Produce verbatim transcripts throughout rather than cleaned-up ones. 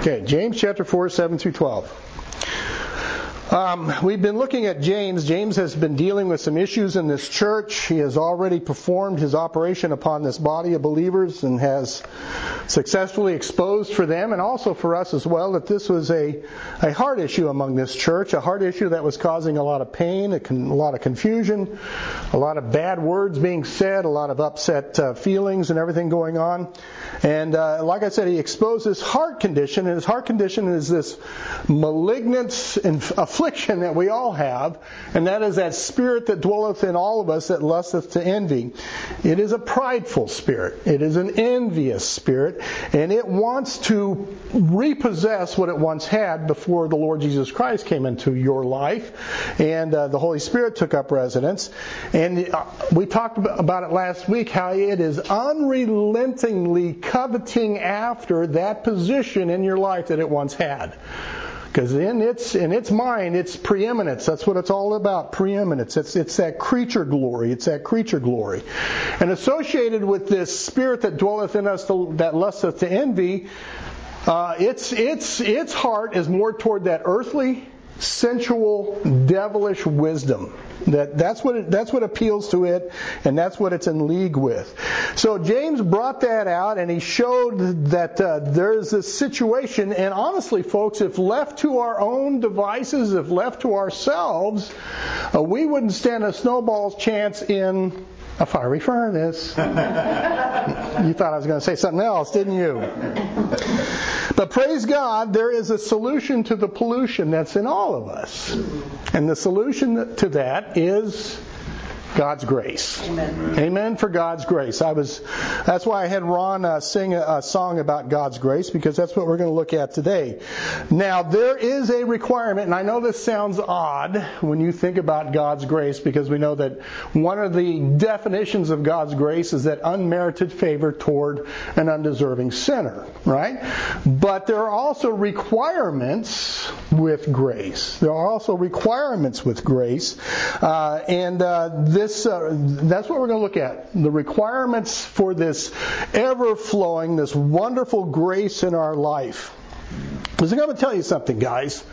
Okay, James chapter four, seven through twelve. Um, we've been looking at James. James has been dealing with some issues in this church. He has already performed his operation upon this body of believers and has successfully exposed for them and also for us as well that this was a, a heart issue among this church, a heart issue that was causing a lot of pain, a, con, a lot of confusion, a lot of bad words being said, a lot of upset uh, feelings and everything going on. And uh, like I said, he exposed his heart condition, and his heart condition is this malignant affliction that we all have, and that is that spirit that dwelleth in all of us that lusteth to envy. It is a prideful spirit. It is an envious spirit, and it wants to repossess what it once had before the Lord Jesus Christ came into your life, and uh, the Holy Spirit took up residence. And uh, we talked about it last week, how it is unrelentingly coveting after that position in your life that it once had. Because in its in its mind, it's preeminence. That's what it's all about, preeminence. It's it's that creature glory. It's that creature glory. And associated with this spirit that dwelleth in us that lusteth to envy, uh, its its its heart is more toward that earthly, sensual, devilish wisdom. That that's what it, that's what appeals to it, and that's what it's in league with. So James brought that out, and he showed that uh, there's this situation. And honestly, folks, if left to our own devices, if left to ourselves, uh, we wouldn't stand a snowball's chance in a fiery furnace. You thought I was going to say something else, didn't you? But praise God, there is a solution to the pollution that's in all of us. And the solution to that is God's grace. Amen. Amen for God's grace. I was. That's why I had Ron uh, sing a, a song about God's grace, because that's what we're going to look at today. Now, there is a requirement, and I know this sounds odd when you think about God's grace, because we know that one of the definitions of God's grace is that unmerited favor toward an undeserving sinner, right? But there are also requirements with grace. There are also requirements with grace, uh, and uh, This, uh, that's what we're going to look at. The requirements for this ever-flowing, this wonderful grace in our life. Because I'm going to tell you something, guys.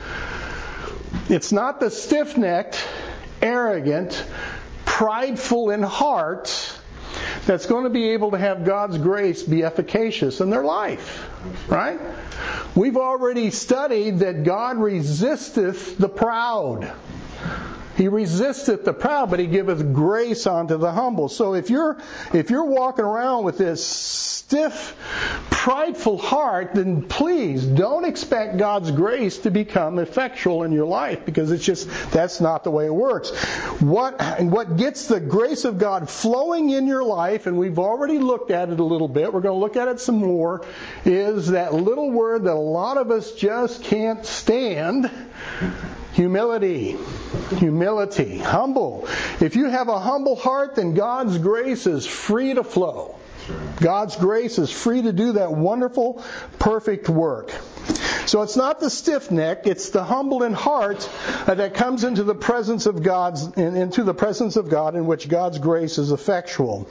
It's not the stiff-necked, arrogant, prideful in heart that's going to be able to have God's grace be efficacious in their life. Right? We've already studied that God resisteth the proud. He resisteth the proud, but He giveth grace unto the humble. So if you're if you're walking around with this stiff, prideful heart, then please don't expect God's grace to become effectual in your life, because it's just that's not the way it works. What what gets the grace of God flowing in your life, and we've already looked at it a little bit, we're going to look at it some more, is that little word that a lot of us just can't stand. Humility. Humility. Humble. If you have a humble heart, then God's grace is free to flow. God's grace is free to do that wonderful, perfect work. So it's not the stiff neck, it's the humble in heart uh, that comes into the presence of God's in, into the presence of God, in which God's grace is effectual.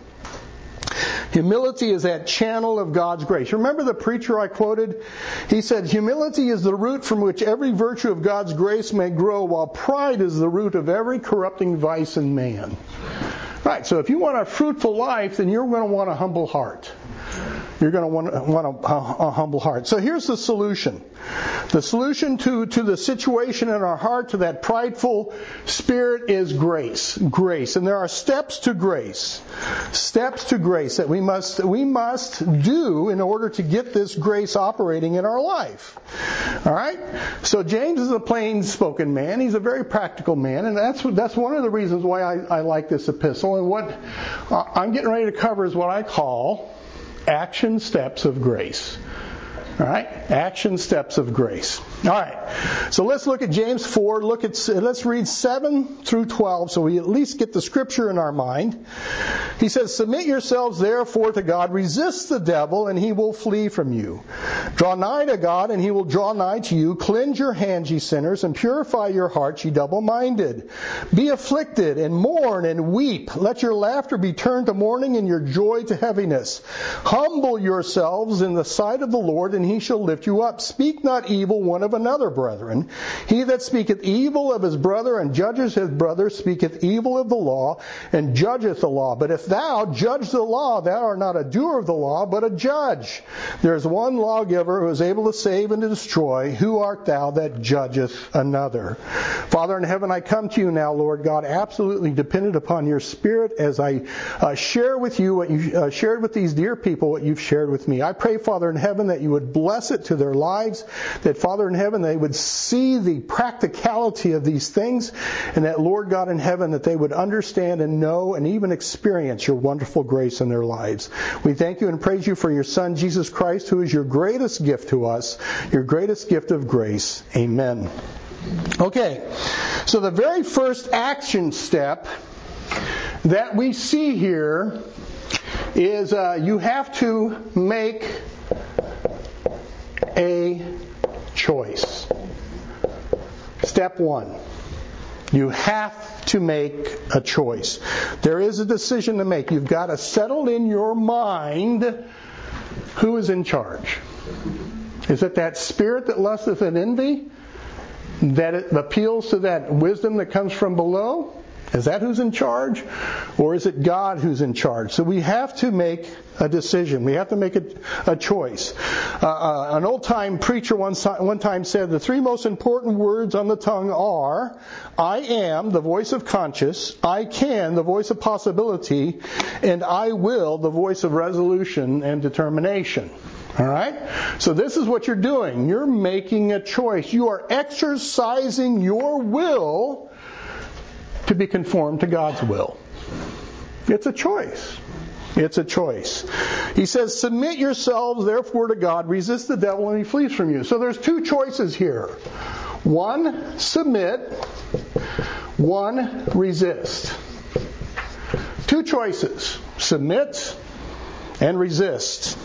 Humility is that channel of God's grace. Remember the preacher I quoted? He said, humility is the root from which every virtue of God's grace may grow, while pride is the root of every corrupting vice in man. Right, so if you want a fruitful life, then you're going to want a humble heart. You're going to want, want a, a, a humble heart. So here's the solution. The solution to, to the situation in our heart, to that prideful spirit, is grace. Grace. And there are steps to grace. Steps to grace that we must we must do in order to get this grace operating in our life. All right? So James is a plain-spoken man. He's a very practical man. And that's that's one of the reasons why I, I like this epistle. And what uh, I'm getting ready to cover is what I call action steps of grace. All right? Action steps of grace. All right. So let's look at James four. Look at let's read seven through twelve so we at least get the scripture in our mind. He says, "Submit yourselves therefore to God, resist the devil, and he will flee from you. Draw nigh to God, and he will draw nigh to you. Cleanse your hands, ye sinners, and purify your hearts, ye double-minded. Be afflicted, and mourn, and weep. Let your laughter be turned to mourning, and your joy to heaviness. Humble yourselves in the sight of the Lord, and he shall lift you up. Speak not evil one of another, brethren. He that speaketh evil of his brother and judges his brother speaketh evil of the law and judgeth the law. But if thou judge the law, thou art not a doer of the law, but a judge. There is one lawgiver who is able to save and to destroy. Who art thou that judgeth another? Father in heaven, I come to you now, Lord God, absolutely dependent upon your Spirit as I uh, share with you what you uh, shared with these dear people, what you've shared with me. I pray, Father in heaven, that you would bless it to their lives, that, Father in heaven, they would see the practicality of these things, and that, Lord God in heaven, that they would understand and know and even experience your wonderful grace in their lives. We thank you and praise you for your Son, Jesus Christ, who is your greatest gift to us, your greatest gift of grace. Amen. Okay, so the very first action step that we see here is uh, you have to make a choice. Step one. You have to make a choice. There is a decision to make. You've got to settle in your mind who is in charge. Is it that spirit that lusteth in envy? That it appeals to that wisdom that comes from below? Is that who's in charge? Or is it God who's in charge? So we have to make a decision. We have to make a, a choice. Uh, uh, an old-time preacher one, one time said, the three most important words on the tongue are, I am, the voice of conscience, I can, the voice of possibility, and I will, the voice of resolution and determination. All right? So this is what you're doing. You're making a choice. You are exercising your will to be conformed to God's will. It's a choice. It's a choice. He says, submit yourselves therefore to God, resist the devil and he flees from you. So there's two choices here. One, submit. One, resist. Two choices. Submit and resist.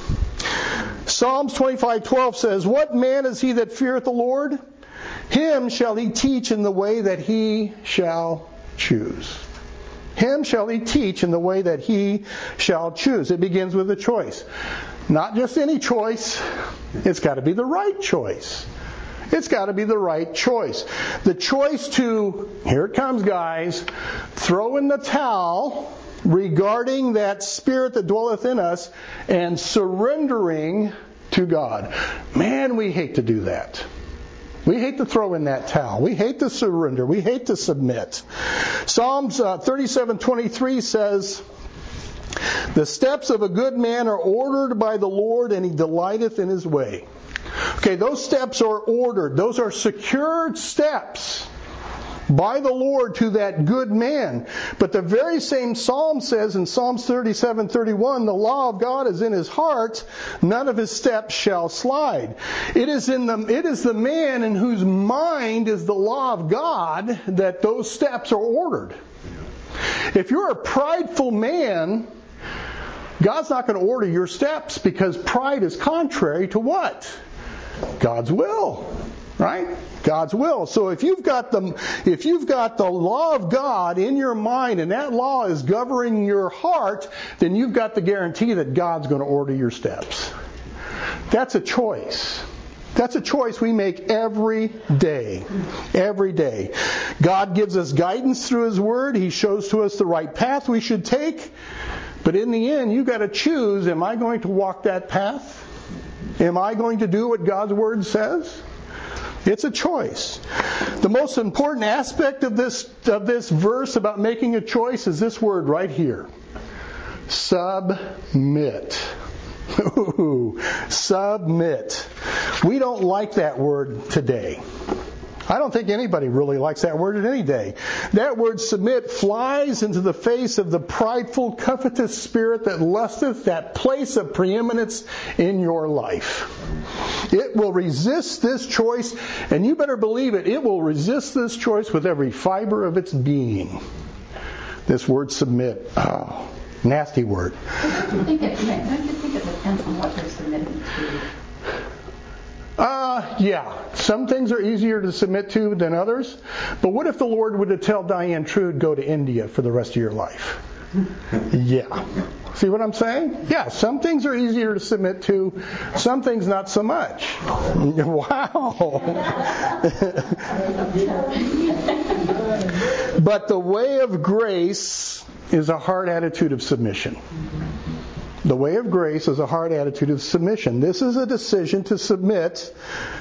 Psalms twenty-five twelve says, what man is he that feareth the Lord? Him shall he teach in the way that he shall choose. Him shall he teach in the way that he shall choose. It begins with a choice. Not just any choice. It's got to be the right choice. It's got to be the right choice. The choice to, here it comes guys, throw in the towel regarding that spirit that dwelleth in us and surrendering to God. Man, we hate to do that. We hate to throw in that towel. We hate to surrender. We hate to submit. Psalms uh, thirty-seven twenty-three says, the steps of a good man are ordered by the Lord, and he delighteth in his way. Okay, those steps are ordered. Those are secured steps by the Lord to that good man. But the very same psalm says in Psalms thirty-seven thirty-one, the law of God is in his heart, none of his steps shall slide. It is in the it is the man in whose mind is the law of God that those steps are ordered. If you're a prideful man, God's not going to order your steps, because pride is contrary to what? God's will. Right? God's will. So if you've got the if you've got the law of God in your mind and that law is governing your heart, then you've got the guarantee that God's going to order your steps. That's a choice. That's a choice we make every day. Every day. God gives us guidance through His Word. He shows to us the right path we should take. But in the end, you've got to choose, am I going to walk that path? Am I going to do what God's Word says? It's a choice. The most important aspect of this of this verse about making a choice is this word right here. Submit. Ooh, submit. We don't like that word today. I don't think anybody really likes that word at any day. That word submit flies into the face of the prideful, covetous spirit that lusteth, that place of preeminence in your life. It will resist this choice, and you better believe it, it will resist this choice with every fiber of its being. This word submit. Oh, nasty word. Don't you think it, don't you think it depends on what they're submitting to? Uh, yeah. Some things are easier to submit to than others. But what if the Lord were to tell Diane Trude, go to India for the rest of your life? Yeah. See what I'm saying? Yeah, some things are easier to submit to, some things not so much. Wow. But the way of grace is a hard attitude of submission. The way of grace is a hard attitude of submission. This is a decision to submit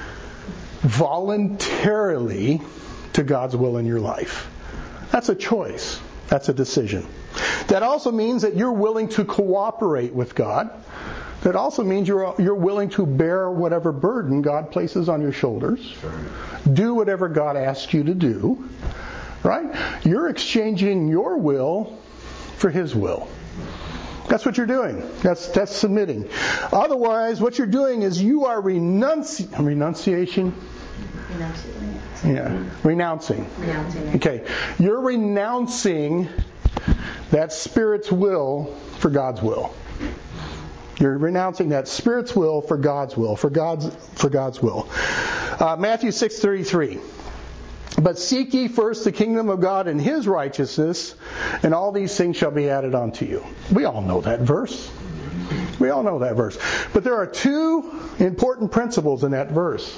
voluntarily to God's will in your life. That's a choice. That's a decision. That also means that you're willing to cooperate with God. That also means you're you're willing to bear whatever burden God places on your shoulders. Do whatever God asks you to do. Right? You're exchanging your will for His will. That's what you're doing. That's that's submitting. Otherwise, what you're doing is you are renunci- renunciation. Renouncing. Yeah, renouncing. Renouncing. Okay, you're renouncing that Spirit's will for God's will. You're renouncing that Spirit's will for God's will, for God's for God's will. Uh, Matthew six thirty-three. But seek ye first the kingdom of God and His righteousness, and all these things shall be added unto you. We all know that verse. We all know that verse. But there are two important principles in that verse.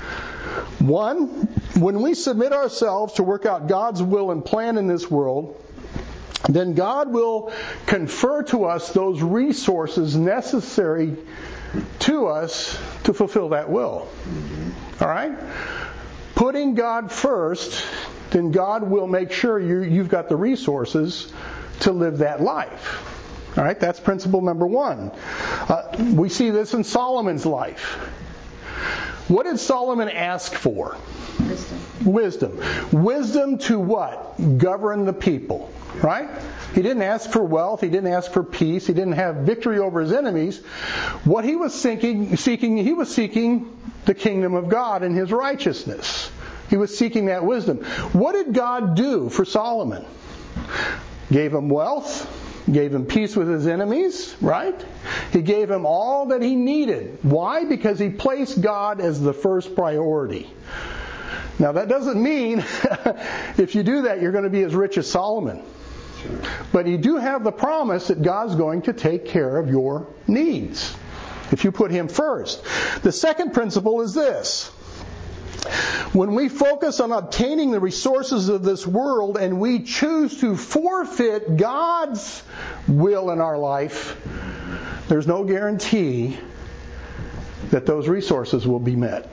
One, when we submit ourselves to work out God's will and plan in this world, then God will confer to us those resources necessary to us to fulfill that will. All right? Putting God first, then God will make sure you, you've got the resources to live that life. All right? That's principle number one. Uh, we see this in Solomon's life. What did Solomon ask for? Wisdom. Wisdom. Wisdom to what? Govern the people. Right? He didn't ask for wealth. He didn't ask for peace. He didn't have victory over his enemies. What he was seeking, seeking, he was seeking the kingdom of God and His righteousness. He was seeking that wisdom. What did God do for Solomon? Gave him wealth. Gave him peace with his enemies, right? He gave him all that he needed. Why? Because he placed God as the first priority. Now that doesn't mean if you do that you're going to be as rich as Solomon. But you do have the promise that God's going to take care of your needs if you put Him first. The second principle is this. When we focus on obtaining the resources of this world and we choose to forfeit God's will in our life, there's no guarantee that those resources will be met.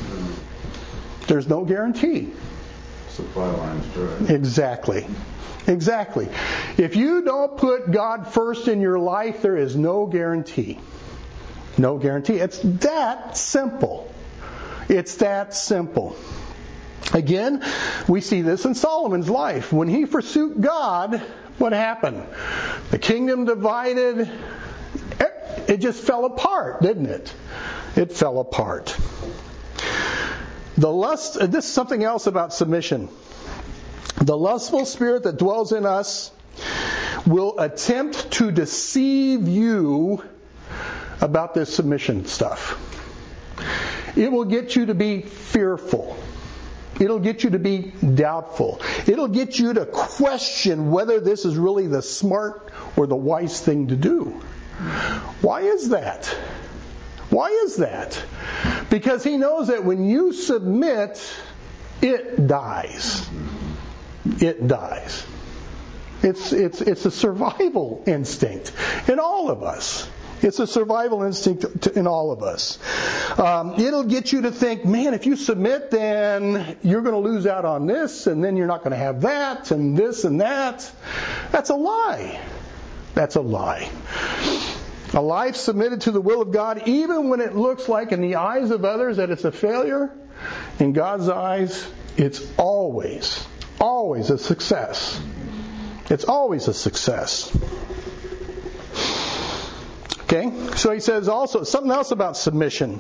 There's no guarantee. Supply line's dry. Exactly. Exactly. If you don't put God first in your life, there is no guarantee. No guarantee. It's that simple. It's that simple. Again, we see this in Solomon's life. When he forsook God, what happened? The kingdom divided. It just fell apart, didn't it? It fell apart. The lust, this is something else about submission. The lustful spirit that dwells in us will attempt to deceive you about this submission stuff. It will get you to be fearful. It'll get you to be doubtful. It'll get you to question whether this is really the smart or the wise thing to do. Why is that? Why is that? Because he knows that when you submit, it dies. It dies. It's it's it's a survival instinct in all of us. It's a survival instinct in all of us. Um, it'll get you to think, man, if you submit, then you're going to lose out on this, and then you're not going to have that, and this and that. That's a lie. That's a lie. A life submitted to the will of God, even when it looks like in the eyes of others that it's a failure, in God's eyes, it's always, always a success. It's always a success. Okay, so he says also something else about submission.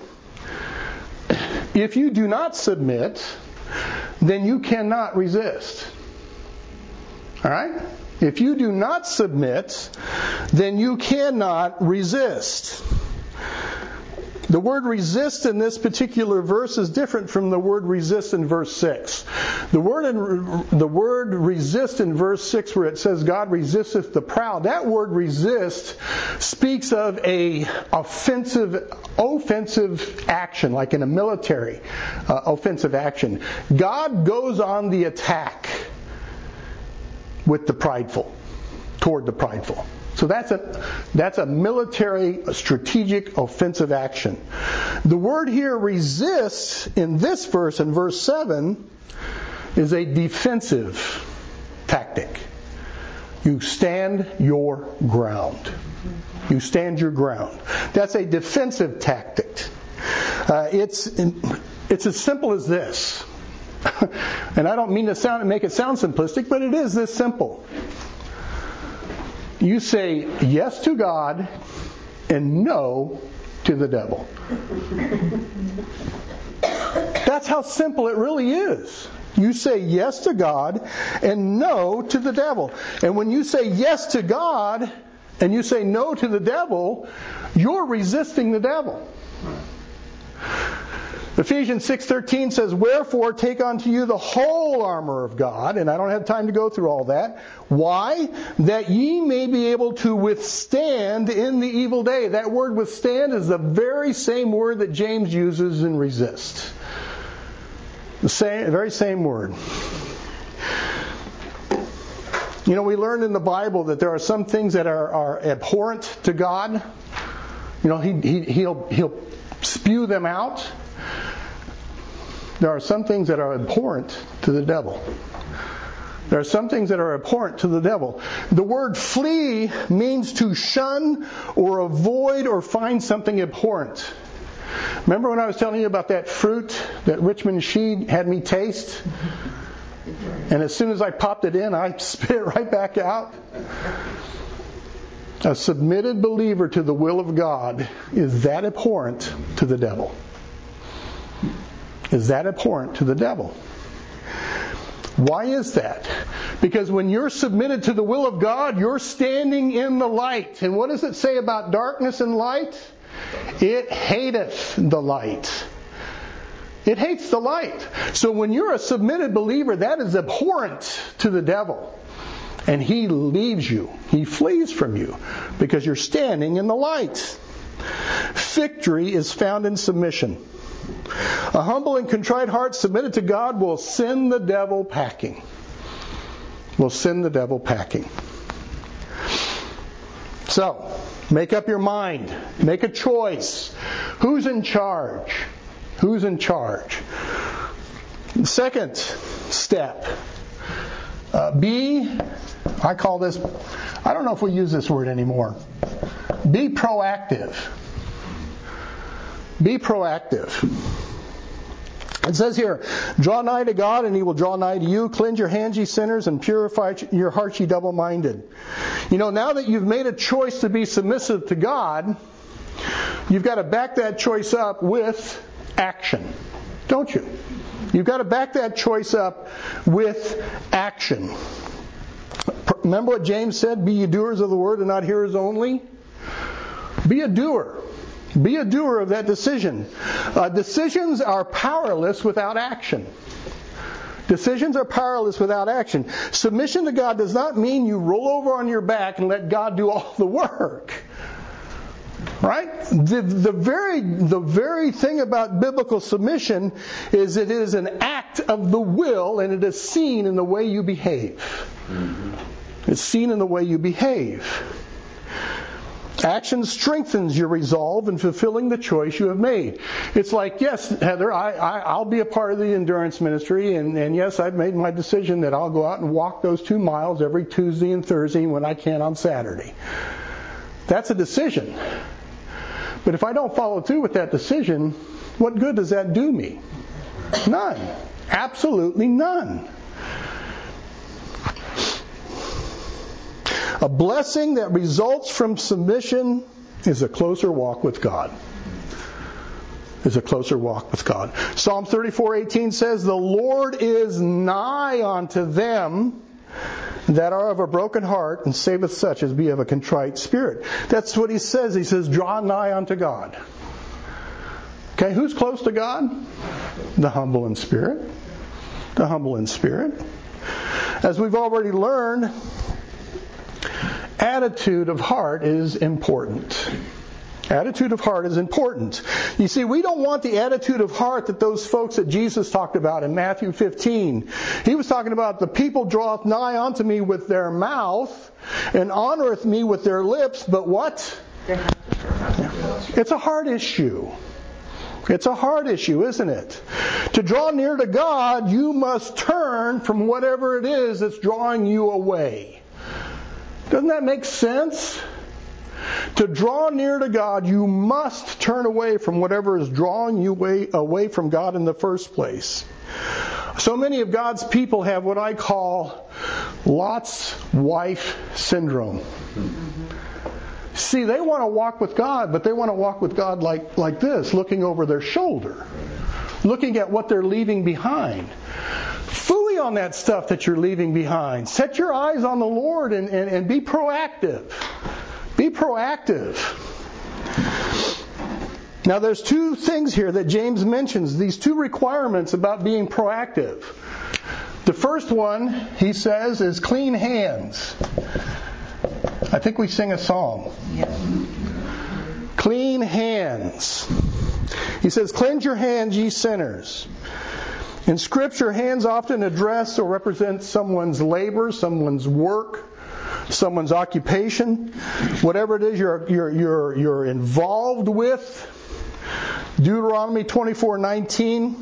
If you do not submit, then you cannot resist. All right? If you do not submit, then you cannot resist. The word resist in this particular verse is different from the word resist in verse six. The word in, the word resist in verse six, where it says God resisteth the proud, that word resist speaks of a offensive offensive action, like in a military uh, offensive action. God goes on the attack with the prideful, toward the prideful. So that's a that's a military, a strategic, offensive action. The word here, resist, in this verse, in verse seven, is a defensive tactic. You stand your ground. You stand your ground. That's a defensive tactic. Uh, it's it's as simple as this. And I don't mean to sound make it sound simplistic, but it is this simple. You say yes to God and no to the devil. That's how simple it really is. You say yes to God and no to the devil. And when you say yes to God and you say no to the devil, you're resisting the devil. Ephesians six thirteen says, "Wherefore take unto you the whole armor of God," and I don't have time to go through all that. Why? "That ye may be able to withstand in the evil day." That word withstand is the very same word that James uses in resist. The same, very same word. You know, we learned in the Bible that there are some things that are, are abhorrent to God. You know, he, he, he'll, he'll spew them out. There are some things that are abhorrent to the devil. There are some things that are abhorrent to the devil. The word flee means to shun or avoid or find something abhorrent. Remember when I was telling you about that fruit that Richmond Shee had me taste? And as soon as I popped it in, I spit it right back out. A submitted believer to the will of God is that abhorrent to the devil. Is that abhorrent to the devil? Why is that? Because when you're submitted to the will of God, you're standing in the light. And what does it say about darkness and light? It hateth the light. It hates the light. So when you're a submitted believer, that is abhorrent to the devil. And he leaves you. He flees from you because you're standing in the light. Victory is found in submission. A humble and contrite heart submitted to God will send the devil packing. Will send the devil packing. So, make up your mind. Make a choice. Who's in charge? Who's in charge? Second step. Uh, be, I call this, I don't know if we use this word anymore. Be proactive. Be proactive. It says here, "Draw nigh to God, and He will draw nigh to you. Cleanse your hands, ye sinners, and purify your hearts, ye double-minded." You know, now that you've made a choice to be submissive to God, you've got to back that choice up with action. Don't you? You've got to back that choice up with action. Remember what James said? "Be ye doers of the word and not hearers only." Be a doer. Be a doer of that decision. Uh, decisions are powerless without action. Decisions are powerless without action. Submission to God does not mean you roll over on your back and let God do all the work. Right? The, the very the very thing about biblical submission is it is an act of the will, and it is seen in the way you behave. Mm-hmm. It's seen in the way you behave. Action strengthens your resolve in fulfilling the choice you have made. It's like, yes, Heather, I, I, I'll be a part of the endurance ministry, and, and yes, I've made my decision that I'll go out and walk those two miles every Tuesday and Thursday when I can on Saturday. That's a decision. But if I don't follow through with that decision, what good does that do me? None. Absolutely none. A blessing that results from submission is a closer walk with God. Is a closer walk with God. Psalm thirty-four eighteen says, "The Lord is nigh unto them that are of a broken heart, and saveth such as be of a contrite spirit." That's what he says. He says, draw nigh unto God. Okay, who's close to God? The humble in spirit. The humble in spirit. As we've already learned, attitude of heart is important. Attitude of heart is important. You see, we don't want the attitude of heart that those folks that Jesus talked about in Matthew fifteen. He was talking about the people draweth nigh unto me with their mouth and honoreth me with their lips, but what? It's a heart issue. It's a heart issue, isn't it? To draw near to God, you must turn from whatever it is that's drawing you away. Doesn't that make sense? To draw near to God, you must turn away from whatever is drawing you away, away from God in the first place. So many of God's people have what I call Lot's wife syndrome. See, they want to walk with God, but they want to walk with God like, like this, looking over their shoulder, looking at what they're leaving behind. Phooey on that stuff that you're leaving behind. Set your eyes on the Lord and, and, and be proactive. Be proactive. Now there's two things here that James mentions, these two requirements about being proactive. The first one, he says, is clean hands. I think we sing a song. Yes. Clean hands. He says, cleanse your hands, ye sinners. In Scripture, hands often address or represent someone's labor, someone's work, someone's occupation, whatever it is you're you're you're you're involved with. Deuteronomy twenty-four nineteen.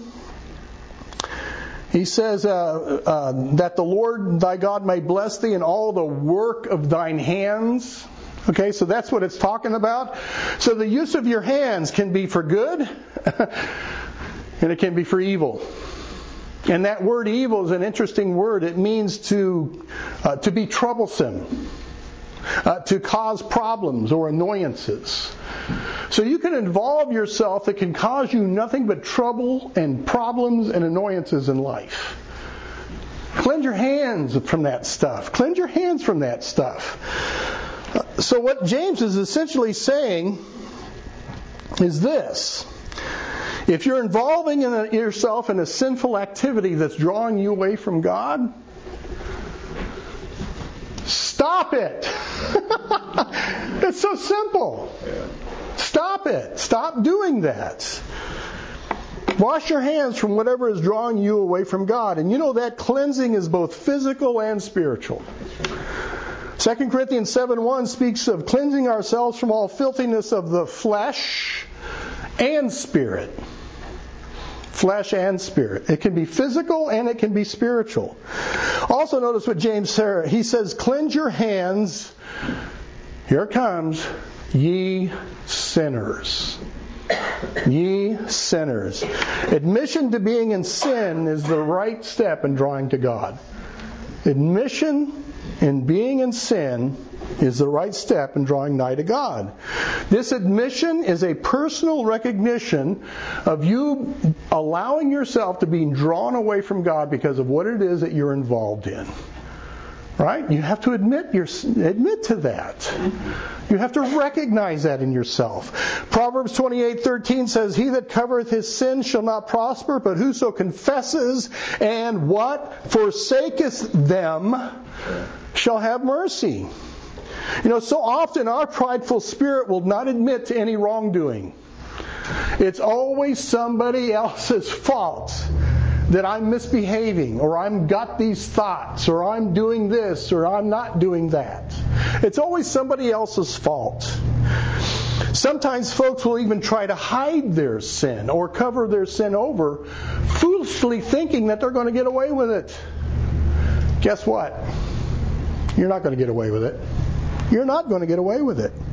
He says uh, uh, that the Lord thy God may bless thee in all the work of thine hands. Okay, so that's what it's talking about. So the use of your hands can be for good, and it can be for evil. And that word evil is an interesting word. It means to uh, to be troublesome, uh, to cause problems or annoyances. So you can involve yourself that can cause you nothing but trouble and problems and annoyances in life. Cleanse your hands from that stuff. Cleanse your hands from that stuff. Uh, so what James is essentially saying is this. If you're involving in a, yourself in a sinful activity that's drawing you away from God, stop it. It's so simple. Stop it. Stop doing that. Wash your hands from whatever is drawing you away from God. And you know that cleansing is both physical and spiritual. Second Corinthians seven one speaks of cleansing ourselves from all filthiness of the flesh and spirit. Flesh and spirit. It can be physical and it can be spiritual. Also notice what James says. He says, cleanse your hands. Here it comes. Ye sinners. Ye sinners. Admission to being in sin is the right step in drawing to God. Admission in being in sin is the right step in drawing nigh to God. This admission is a personal recognition of you allowing yourself to be drawn away from God because of what it is that you're involved in. Right? You have to admit your, admit to that. You have to recognize that in yourself. Proverbs twenty-eight thirteen says, he that covereth his sin shall not prosper, but whoso confesses and what? Forsaketh them shall have mercy. You know, so often our prideful spirit will not admit to any wrongdoing. It's always somebody else's fault that I'm misbehaving, or I'm got these thoughts, or I'm doing this, or I'm not doing that. It's always somebody else's fault. Sometimes folks will even try to hide their sin or cover their sin over, foolishly thinking that they're going to get away with it. Guess what? You're not going to get away with it. You're not going to get away with it.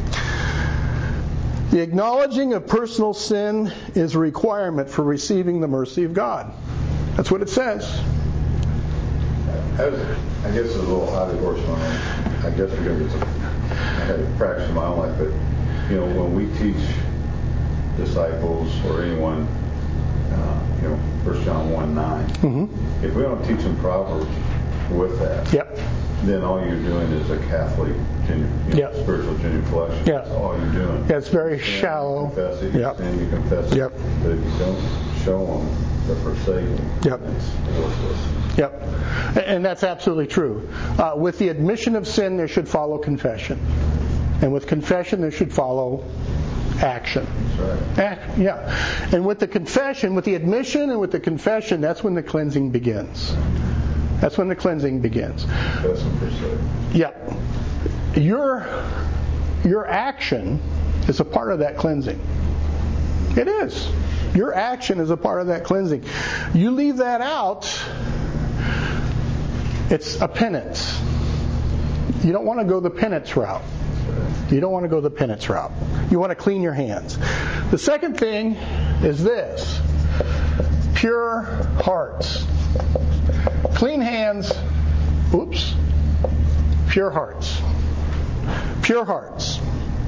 The acknowledging of personal sin is a requirement for receiving the mercy of God. That's what it says. I, was, I guess it's a little hot of course on I guess because it's a, I had a practice in my own life, but you know, when we teach disciples or anyone, uh, you know, First John one nine, mm-hmm. if we don't teach them Proverbs with that, yep. then all you're doing is a Catholic genu- you know, Yep. spiritual genuflection. Yeah. That's all you're doing. Yeah, it's very You sin, shallow. You confess it, you Yep. sin, you confess it. Yep. But if you don't show them the forsaking, Yep. it's worthless. Yep. And that's absolutely true. Uh, with the admission of sin, there should follow confession. And with confession, there should follow action. That's right. Act, yeah. And with the confession, with the admission and with the confession, that's when the cleansing begins. That's when the cleansing begins. Confess and forsake. Yeah. Your, your action is a part of that cleansing. It is. Your action is a part of that cleansing. You leave that out, it's a penance. You don't want to go the penance route. You don't want to go the penance route. You want to clean your hands. The second thing is this: pure hearts. Clean hands, oops, pure hearts. Pure hearts.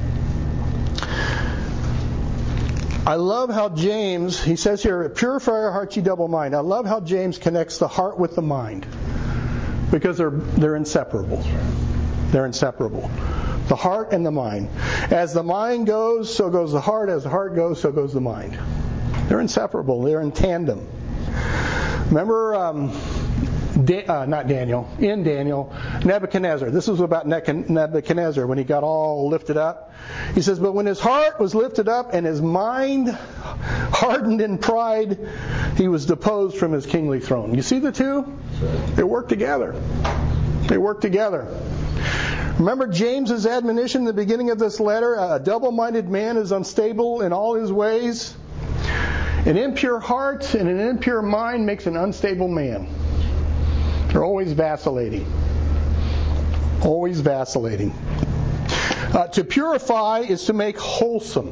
I love how James, he says here, purify your hearts, ye double mind. I love how James connects the heart with the mind, because they're they're inseparable. They're inseparable. The heart and the mind. As the mind goes, so goes the heart. As the heart goes, so goes the mind. They're inseparable. They're in tandem. Remember, um, Da- uh, not Daniel, in Daniel, Nebuchadnezzar. This was about Nebuchadnezzar when he got all lifted up. He says, but when his heart was lifted up and his mind hardened in pride, he was deposed from his kingly throne. You see the two? They work together. They work together. Remember James's admonition in the beginning of this letter? A double-minded man is unstable in all his ways. An impure heart and an impure mind makes an unstable man. They're always vacillating. Always vacillating. Uh, to purify is to make wholesome.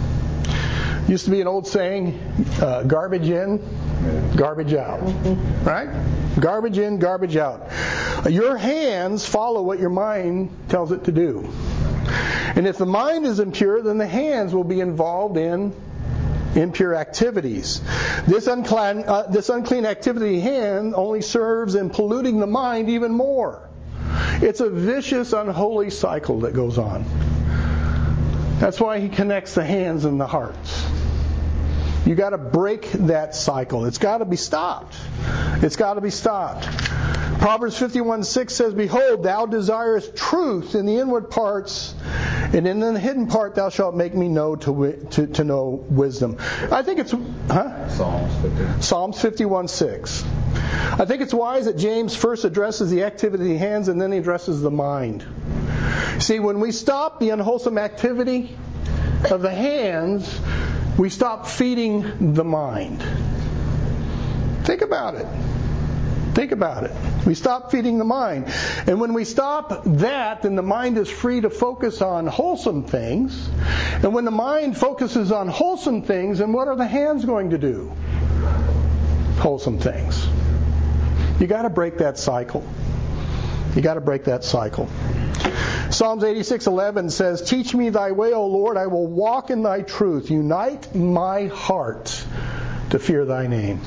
Used to be an old saying, uh, garbage in, garbage out. Right? Garbage in, garbage out. Your hands follow what your mind tells it to do. And if the mind is impure, then the hands will be involved in impure activities. This unclean, uh, this unclean activity hand only serves in polluting the mind even more. It's a vicious, unholy cycle that goes on. That's why he connects the hands and the hearts. You got to break that cycle. It's got to be stopped. It's got to be stopped. Proverbs fifty-one six says, behold, thou desirest truth in the inward parts, and in the hidden part thou shalt make me know to, to, to know wisdom. I think it's... Huh? Psalms fifty. Psalms fifty-one six. I think it's wise that James first addresses the activity of the hands and then he addresses the mind. See, when we stop the unwholesome activity of the hands, we stop feeding the mind. Think about it. Think about it. We stop feeding the mind. And when we stop that, then the mind is free to focus on wholesome things. And when the mind focuses on wholesome things, then what are the hands going to do? Wholesome things. You got to break that cycle. You got to break that cycle. Psalms eighty-six eleven says, teach me thy way, O Lord, I will walk in thy truth. Unite my heart to fear thy name.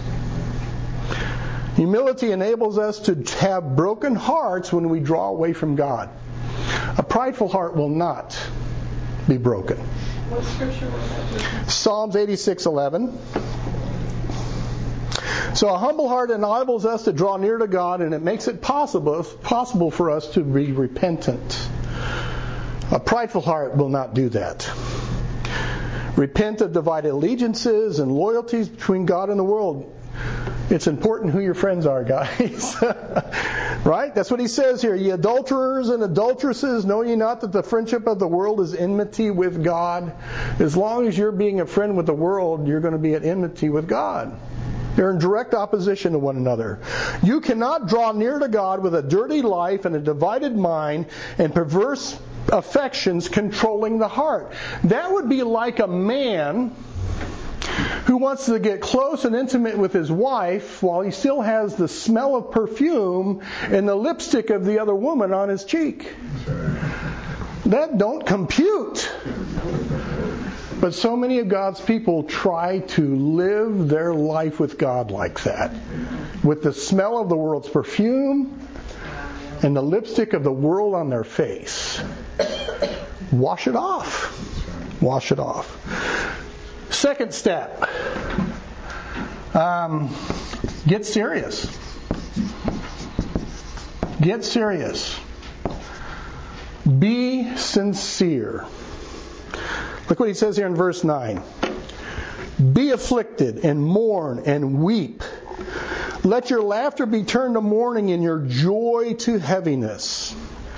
Humility enables us to have broken hearts when we draw away from God. A prideful heart will not be broken. What scripture was that? Psalms eighty-six eleven. So a humble heart enables us to draw near to God, and it makes it possible possible for us to be repentant. A prideful heart will not do that. Repent of divided allegiances and loyalties between God and the world. It's important who your friends are, guys. Right? That's what he says here. Ye adulterers and adulteresses, know ye not that the friendship of the world is enmity with God? As long as you're being a friend with the world, you're going to be at enmity with God. They're in direct opposition to one another. You cannot draw near to God with a dirty life and a divided mind and perverse affections controlling the heart. That would be like a man who wants to get close and intimate with his wife while he still has the smell of perfume and the lipstick of the other woman on his cheek. That don't compute. But so many of God's people try to live their life with God like that, with the smell of the world's perfume and the lipstick of the world on their face, wash it off. Wash it off. Second step, um, get serious. Get serious. Be sincere. Look what he says here in verse nine. Be afflicted and mourn and weep. Let your laughter be turned to mourning and your joy to heaviness.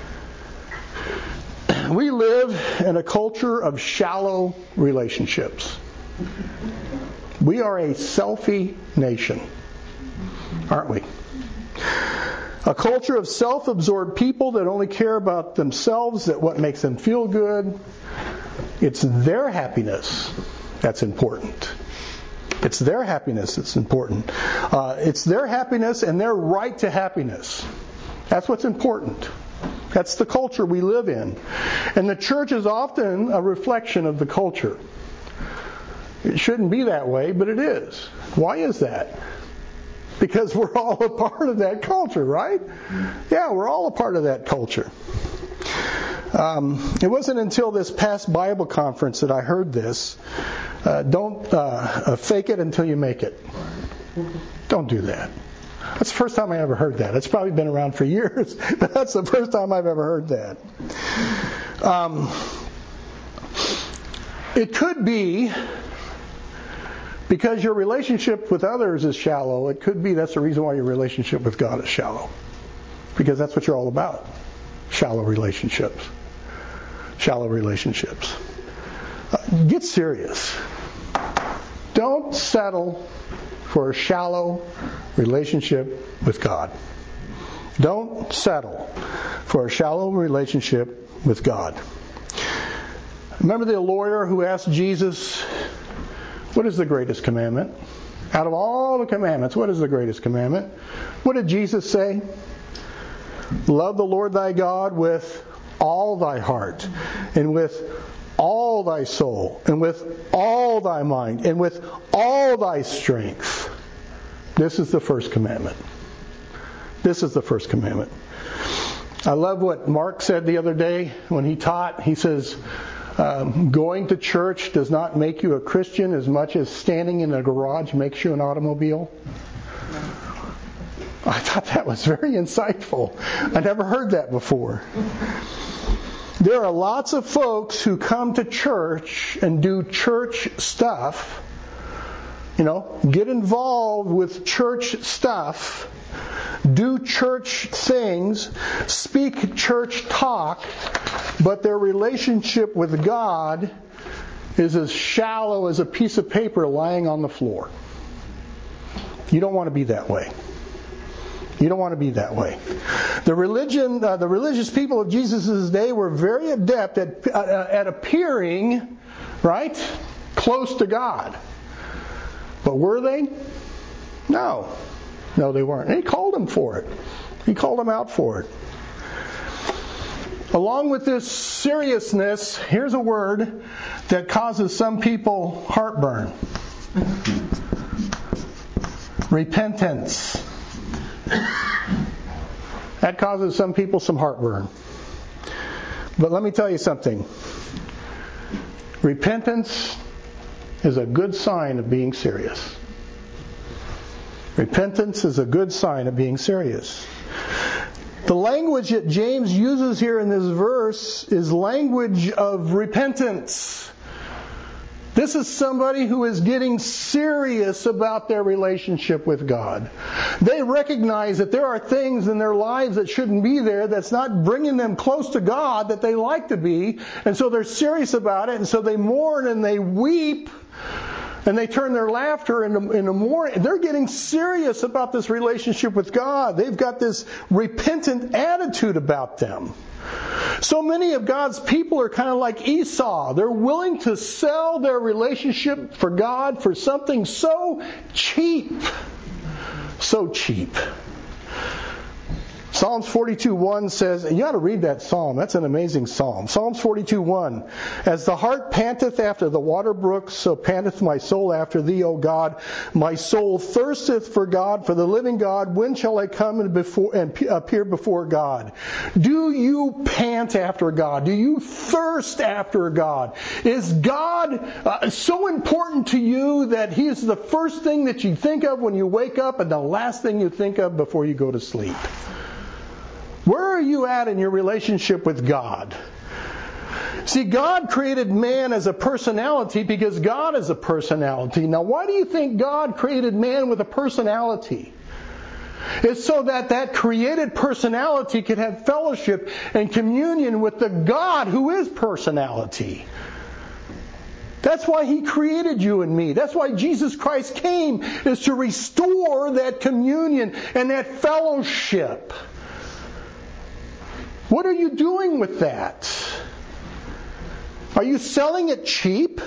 We live in a culture of shallow relationships. We are a selfie nation, aren't we? A culture of self-absorbed people that only care about themselves, that what makes them feel good. It's their happiness that's important. It's their happiness that's important. Uh, it's their happiness and their right to happiness. That's what's important. That's the culture we live in. And the church is often a reflection of the culture. It shouldn't be that way, but it is. Why is that? Because we're all a part of that culture, right? Yeah, we're all a part of that culture. Um, it wasn't until this past Bible conference that I heard this. Uh, don't uh, fake it until you make it. Don't do that. That's the first time I ever heard that. It's probably been around for years, but that's the first time I've ever heard that. Um, it could be because your relationship with others is shallow. It could be that's the reason why your relationship with God is shallow. Because that's what you're all about. Shallow relationships. Shallow relationships. Uh, get serious. Don't settle for a shallow relationship with God. Don't settle for a shallow relationship with God. Remember the lawyer who asked Jesus, what is the greatest commandment? Out of all the commandments, what is the greatest commandment? What did Jesus say? Love the Lord thy God with all thy heart, and with all thy soul, and with all thy mind, and with all thy strength. This is the first commandment. This is the first commandment. I love what Mark said the other day when he taught. He says, um, going to church does not make you a Christian as much as standing in a garage makes you an automobile. I thought that was very insightful. I never heard that before. There are lots of folks who come to church and do church stuff. You know, get involved with church stuff, do church things, speak church talk, but their relationship with God is as shallow as a piece of paper lying on the floor. You don't want to be that way. You don't want to be that way. The religion, uh, the religious people of Jesus' day were very adept at uh, at appearing, right, close to God. But were they? No. No, they weren't. And he called them for it. He called them out for it. Along with this seriousness, here's a word that causes some people heartburn. Repentance. That causes some people some heartburn. But let me tell you something. Repentance is a good sign of being serious. Repentance is a good sign of being serious. The language that James uses here in this verse is language of repentance. This is somebody who is getting serious about their relationship with God. They recognize that there are things in their lives that shouldn't be there, that's not bringing them close to God that they like to be, and so they're serious about it, and so they mourn and they weep, and they turn their laughter into, into mourning. They're getting serious about this relationship with God. They've got this repentant attitude about them. So many of God's people are kind of like Esau. They're willing to sell their relationship for God for something so cheap. So cheap. Psalms forty-two one says, and you ought to read that psalm. That's an amazing psalm. Psalms forty-two one. As the hart panteth after the water brooks, so panteth my soul after thee, O God. My soul thirsteth for God, for the living God. When shall I come and, before, and appear before God? Do you pant after God? Do you thirst after God? Is God uh, so important to you that He is the first thing that you think of when you wake up and the last thing you think of before you go to sleep? Where are you at in your relationship with God? See, God created man as a personality because God is a personality. Now, why do you think God created man with a personality? It's so that that created personality could have fellowship and communion with the God who is personality. That's why He created you and me. That's why Jesus Christ came, is to restore that communion and that fellowship. What are you doing with that? Are you selling it cheap?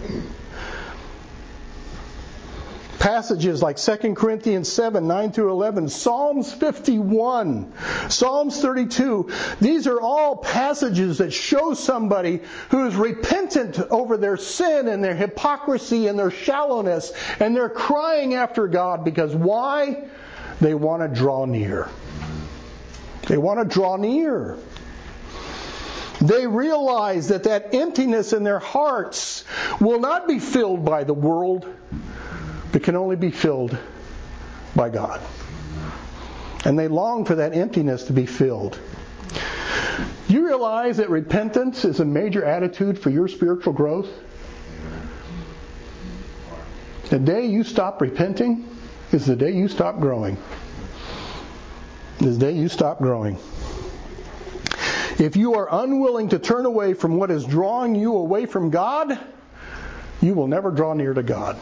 Passages like Second Corinthians seven, nine through eleven, Psalms fifty-one, Psalms thirty-two. These are all passages that show somebody who is repentant over their sin and their hypocrisy and their shallowness, and they're crying after God because why? They want to draw near. They want to draw near. They realize that that emptiness in their hearts will not be filled by the world, but can only be filled by God. And they long for that emptiness to be filled. You realize that repentance is a major attitude for your spiritual growth? The day you stop repenting is the day you stop growing. The day you stop growing. If you are unwilling to turn away from what is drawing you away from God, you will never draw near to God.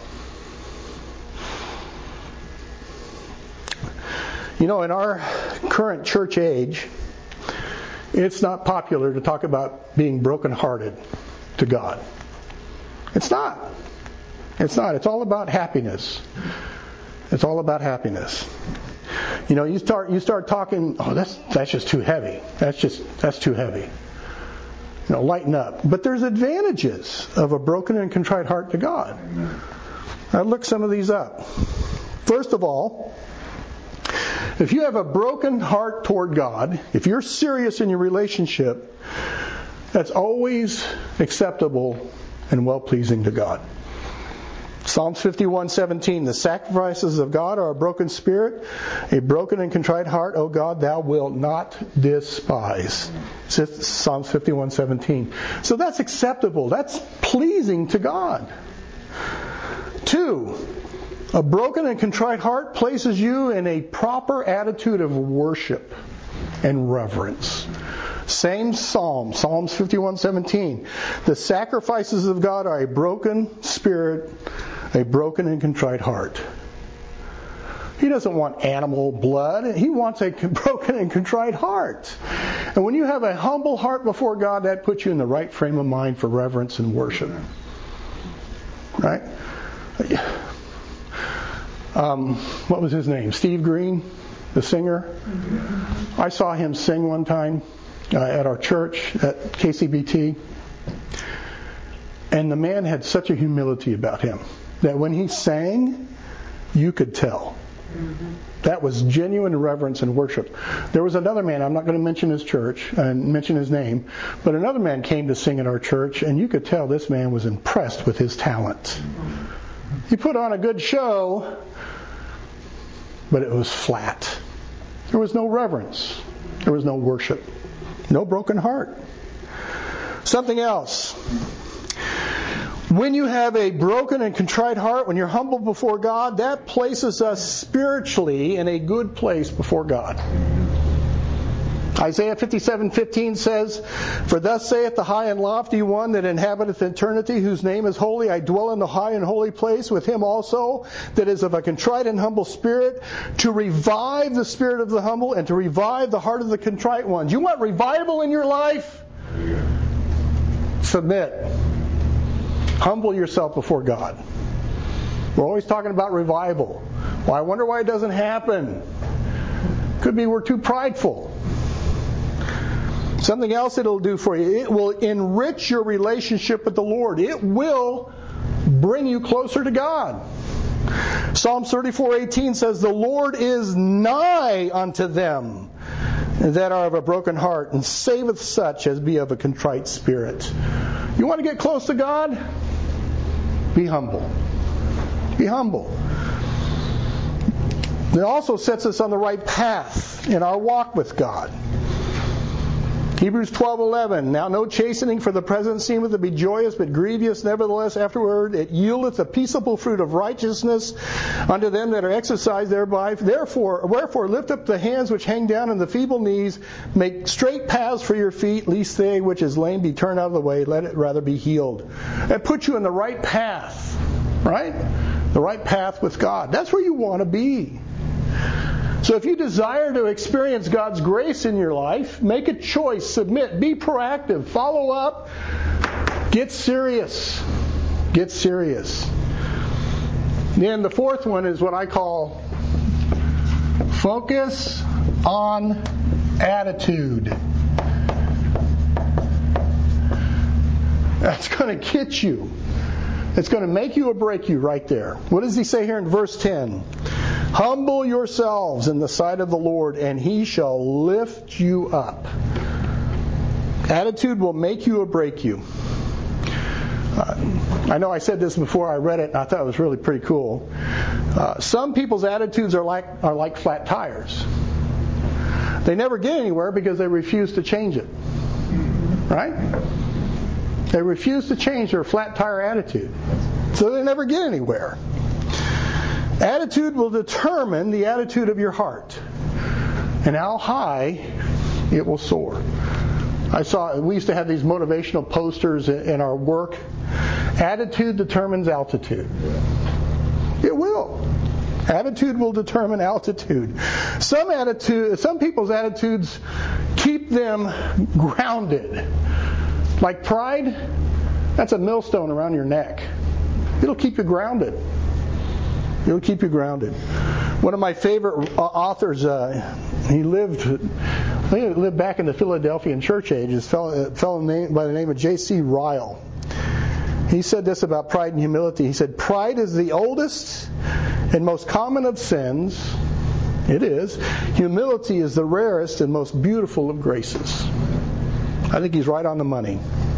You know, in our current church age, it's not popular to talk about being brokenhearted to God. It's not. It's not. It's all about happiness. It's all about happiness. You know, you start you start talking, oh, that's that's just too heavy. That's just that's too heavy. You know, lighten up. But there's advantages of a broken and contrite heart to God. I looked some of these up. First of all, if you have a broken heart toward God, if you're serious in your relationship, that's always acceptable and well-pleasing to God. Psalms fifty-one seventeen, the sacrifices of God are a broken spirit, a broken and contrite heart, O God, thou wilt not despise. Psalms fifty-one seventeen. So that's acceptable. That's pleasing to God. Two, a broken and contrite heart places you in a proper attitude of worship and reverence. Same psalm, Psalms fifty-one seventeen. The sacrifices of God are a broken spirit, a broken and contrite heart. He doesn't want animal blood. He wants a broken and contrite heart. And when you have a humble heart before God, that puts you in the right frame of mind for reverence and worship. Right? Um, what was his name? Steve Green, the singer. I saw him sing one time uh, at our church at K C B T. And the man had such a humility about him that when he sang, you could tell. That was genuine reverence and worship. There was another man, I'm not going to mention his church and mention his name, but another man came to sing at our church, and you could tell this man was impressed with his talent. He put on a good show, but it was flat. There was no reverence. There was no worship. No broken heart. Something else. When you have a broken and contrite heart, when you're humble before God, that places us spiritually in a good place before God. Isaiah fifty-seven fifteen says, For thus saith the high and lofty one that inhabiteth eternity, whose name is holy. I dwell in the high and holy place with him also, that is of a contrite and humble spirit, to revive the spirit of the humble and to revive the heart of the contrite ones. You want revival in your life? Submit. Humble yourself before God. We're always talking about revival. Well, I wonder why it doesn't happen. Could be we're too prideful. Something else it'll do for you, it will enrich your relationship with the Lord. It will bring you closer to God. Psalm thirty-four eighteen says, "The Lord is nigh unto them that are of a broken heart, and saveth such as be of a contrite spirit." You want to get close to God? Be humble. Be humble. It also sets us on the right path in our walk with God. Hebrews twelve eleven, "Now no chastening for the present seemeth to be joyous, but grievous. Nevertheless, afterward it yieldeth a peaceable fruit of righteousness unto them that are exercised thereby. Therefore, wherefore lift up the hands which hang down and the feeble knees. Make straight paths for your feet, lest they which is lame be turned out of the way. Let it rather be healed." That puts you in the right path, right? The right path with God. That's where you want to be. So if you desire to experience God's grace in your life, make a choice, submit, be proactive, follow up, get serious. Get serious. Then the fourth one is what I call focus on attitude. That's going to get you. It's going to make you or break you right there. What does he say here in verse ten? "Humble yourselves in the sight of the Lord, and He shall lift you up." Attitude will make you or break you. Uh, I know I said this before I read it, and I thought it was really pretty cool. Uh, some people's attitudes are like are like flat tires. They never get anywhere because they refuse to change it. Right? They refuse to change their flat tire attitude. So they never get anywhere. Attitude will determine the attitude of your heart and how high it will soar. I saw, we used to have these motivational posters in our work. Attitude determines altitude. It will. Attitude will determine altitude. Some attitude, some people's attitudes keep them grounded. Like pride, that's a millstone around your neck. It'll keep you grounded. It'll keep you grounded. One of my favorite authors, uh, he lived, I think he lived back in the Philadelphian church age. This fellow, fellow named, by the name of J C Ryle. He said this about pride and humility. He said, "Pride is the oldest and most common of sins. It is. Humility is the rarest and most beautiful of graces." I think he's right on the money.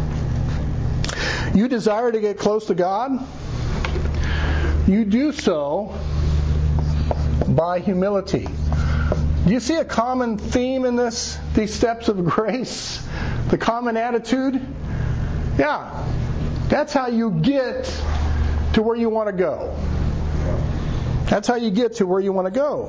You desire to get close to God? You do so by humility. Do you see a common theme in this? These steps of grace? The common attitude? Yeah. That's how you get to where you want to go. That's how you get to where you want to go.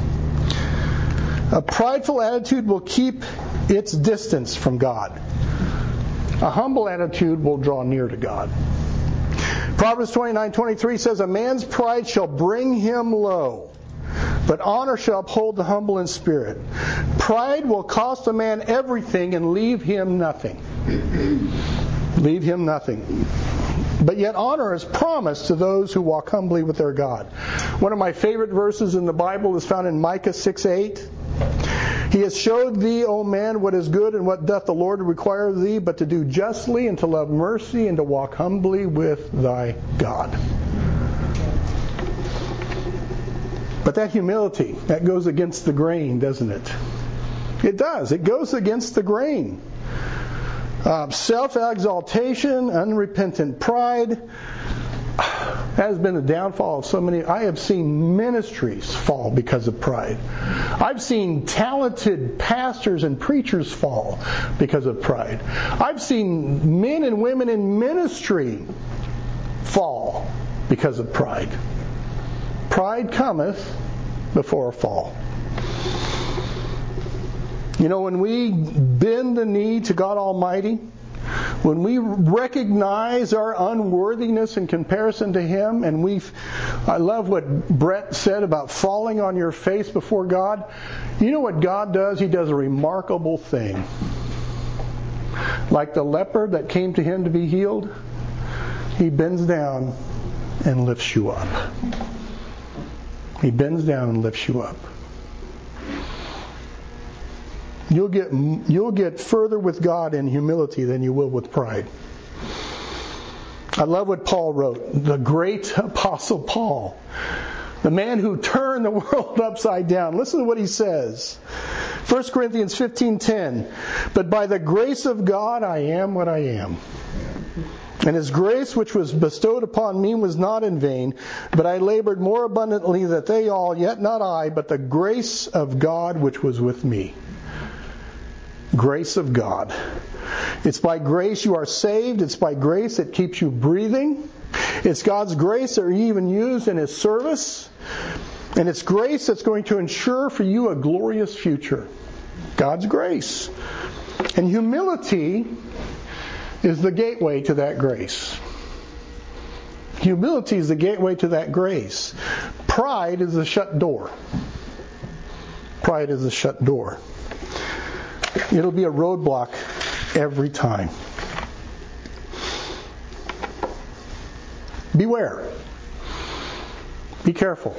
A prideful attitude will keep its distance from God. A humble attitude will draw near to God. Proverbs twenty-nine twenty-three says, "A man's pride shall bring him low, but honor shall uphold the humble in spirit." Pride will cost a man everything and leave him nothing. Leave him nothing. But yet honor is promised to those who walk humbly with their God. One of my favorite verses in the Bible is found in Micah six eight. "He has showed thee, O man, what is good, and what doth the Lord require of thee, but to do justly, and to love mercy, and to walk humbly with thy God." But that humility, that goes against the grain, doesn't it? It does. It goes against the grain. Uh, self-exaltation, unrepentant pride, that has been the downfall of so many. I have seen ministries fall because of pride. I've seen talented pastors and preachers fall because of pride. I've seen men and women in ministry fall because of pride. Pride cometh before a fall. You know, when we bend the knee to God Almighty, when we recognize our unworthiness in comparison to Him, and we, I love what Brett said about falling on your face before God. You know what God does? He does a remarkable thing. Like the leper that came to Him to be healed, He bends down and lifts you up. He bends down and lifts you up. You'll get you'll get further with God in humility than you will with pride. I love what Paul wrote, the great apostle Paul, the man who turned the world upside down. Listen to what he says. First Corinthians fifteen ten. But by the grace of God I am what I am. And His grace which was bestowed upon me was not in vain, but I labored more abundantly that they all, yet not I, but the grace of God which was with me. Grace of God. It's by grace you are saved. It's by grace it keeps you breathing. It's God's grace that you even used in His service. And it's grace that's going to ensure for you a glorious future. God's grace. And humility is the gateway to that grace. Humility is the gateway to that grace. Pride is the shut door. Pride is the shut door. It'll be a roadblock every time. Beware. Be careful.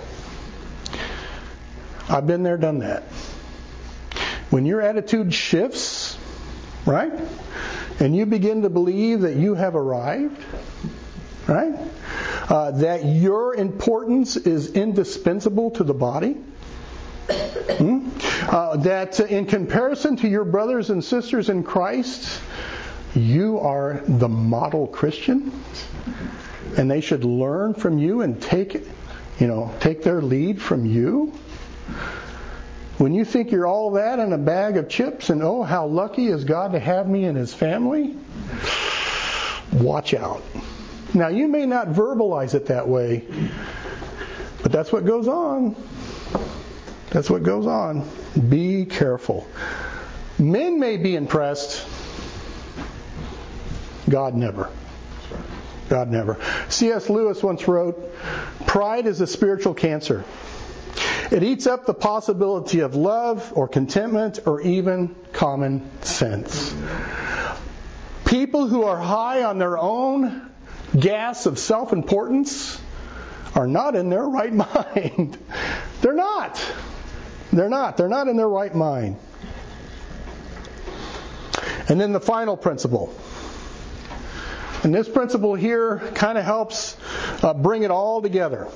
I've been there, done that. When your attitude shifts, right? And you begin to believe that you have arrived, right? Uh, that your importance is indispensable to the body. Hmm? Uh, that in comparison to your brothers and sisters in Christ, you are the model Christian, and they should learn from you and take, you know, take their lead from you. When you think you're all that in a bag of chips, and oh, how lucky is God to have me in His family, watch out. Now, you may not verbalize it that way, but that's what goes on. That's what goes on. Be careful. Men may be impressed. God never. God never. C S Lewis once wrote, pride is a spiritual cancer. It eats up the possibility of love or contentment or even common sense. People who are high on their own gas of self-importance are not in their right mind. They're not. They're not. They're not in their right mind. And then the final principle. And this principle here kind of helps uh, bring it all together.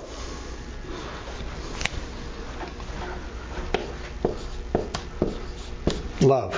Love.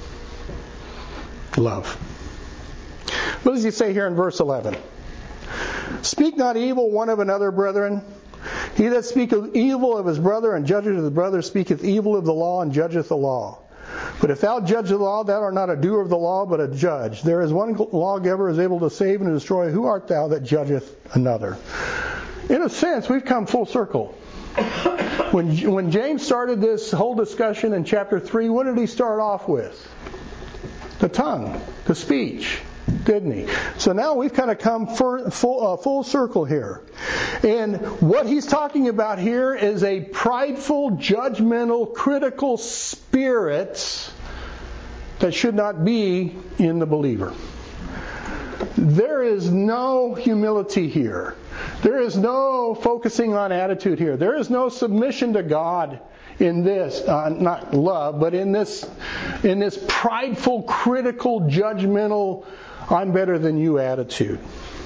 Love. What does he say here in verse eleven? Speak not evil one of another, brethren. He that speaketh evil of his brother and judgeth his brother speaketh evil of the law and judgeth the law. But if thou judge the law, thou art not a doer of the law, but a judge. There is one lawgiver is able to save and to destroy. Who art thou that judgeth another? In a sense, we've come full circle. When, when James started this whole discussion in chapter three, what did he start off with? The tongue, the speech, didn't he? So now we've kind of come for, full, uh, full circle here. And what he's talking about here is a prideful, judgmental, critical spirit that should not be in the believer. There is no humility here. There is no focusing on attitude here. There is no submission to God in this, uh, not love, but in this, in this prideful, critical, judgmental, I'm better than you attitude.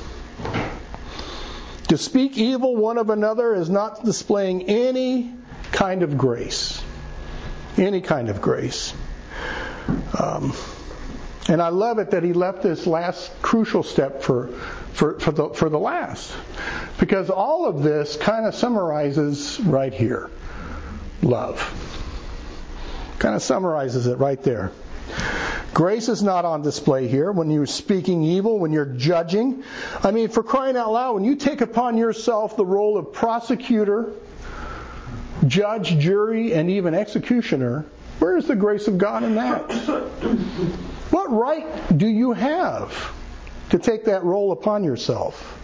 To speak evil one of another is not displaying any kind of grace. Any kind of grace. Um, and I love it that he left this last crucial step for, for, for, the, for the last. Because all of this kind of summarizes right here. Love. Kind of summarizes it right there. Grace is not on display here when you're speaking evil, when you're judging. I mean, for crying out loud, when you take upon yourself the role of prosecutor, judge, jury, and even executioner, where is the grace of God in that? What right do you have to take that role upon yourself?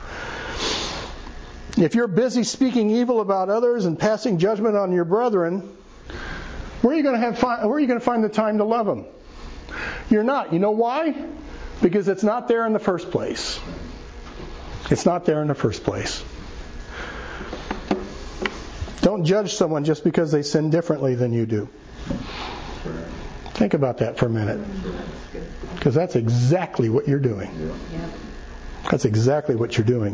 If you're busy speaking evil about others and passing judgment on your brethren, where are you going to have where are you going to find the time to love them? You're not. You know why? Because it's not there in the first place. It's not there in the first place. Don't judge someone just because they sin differently than you do. Think about that for a minute. Because that's exactly what you're doing. That's exactly what you're doing.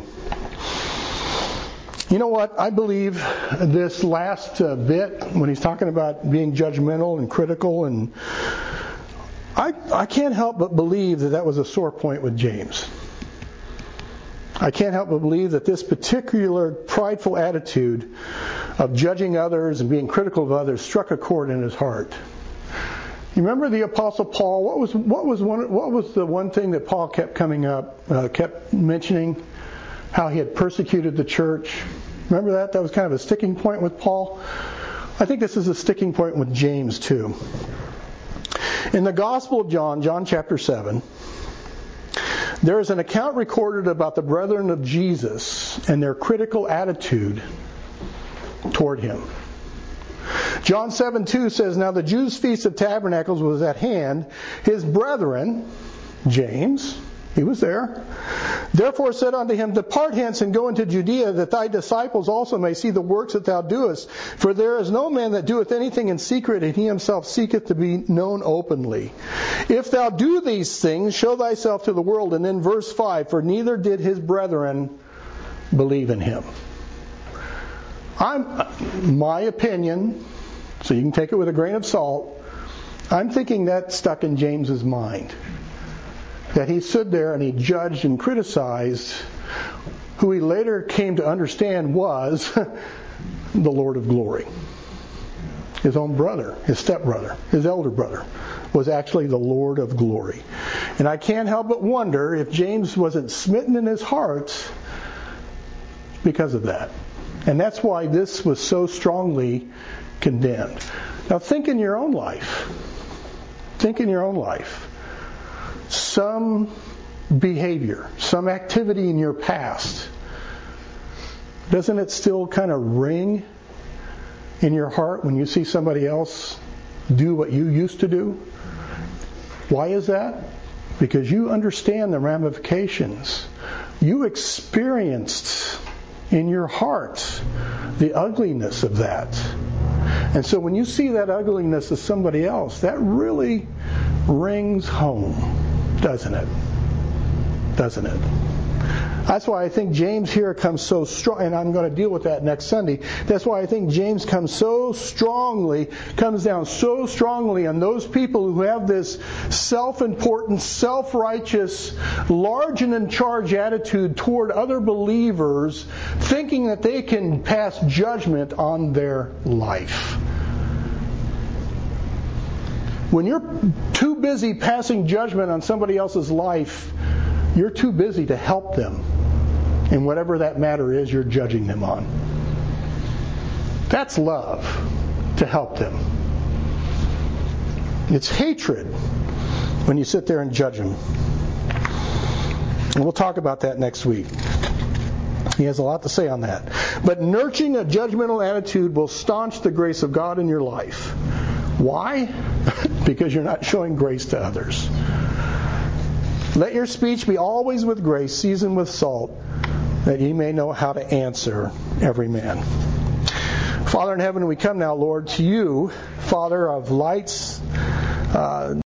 You know what? I believe this last uh, bit, when he's talking about being judgmental and critical, and I, I can't help but believe that that was a sore point with James. I can't help but believe that this particular prideful attitude of judging others and being critical of others struck a chord in his heart. You remember the Apostle Paul? What was what was one what was the one thing that Paul kept coming up, uh, kept mentioning? How he had persecuted the church. Remember that? That was kind of a sticking point with Paul. I think this is a sticking point with James too. In the Gospel of John, John chapter seven, there is an account recorded about the brethren of Jesus and their critical attitude toward him. John seven two says, "Now the Jews' feast of tabernacles was at hand. His brethren," James, he was there, "therefore said unto him, Depart hence and go into Judea, that thy disciples also may see the works that thou doest. For there is no man that doeth anything in secret, and he himself seeketh to be known openly. If thou do these things, show thyself to the world." And then verse five, "For neither did his brethren believe in him." I'm, my opinion, so you can take it with a grain of salt, I'm thinking that stuck in James's mind. That he stood there and he judged and criticized who he later came to understand was the Lord of glory. His own brother, his stepbrother, his elder brother, was actually the Lord of glory. And I can't help but wonder if James wasn't smitten in his heart because of that. And that's why this was so strongly condemned. Now think in your own life. Think in your own life. Some behavior, some activity in your past, doesn't it still kind of ring in your heart when you see somebody else do what you used to do? Why is that? Because you understand the ramifications. You experienced in your heart the ugliness of that. And so when you see that ugliness of somebody else, that really rings home, doesn't it? Doesn't it? That's why I think James here comes so strong, and I'm going to deal with that next Sunday. That's why I think James comes so strongly, comes down so strongly on those people who have this self-important, self-righteous, large and in charge attitude toward other believers, thinking that they can pass judgment on their life. When you're too busy passing judgment on somebody else's life, you're too busy to help them in whatever that matter is you're judging them on. That's love, to help them. It's hatred when you sit there and judge them. And we'll talk about that next week. He has a lot to say on that. But nurturing a judgmental attitude will staunch the grace of God in your life. Why? Because you're not showing grace to others. Let your speech be always with grace, seasoned with salt, that ye may know how to answer every man. Father in heaven, we come now, Lord, to you, Father of lights, uh,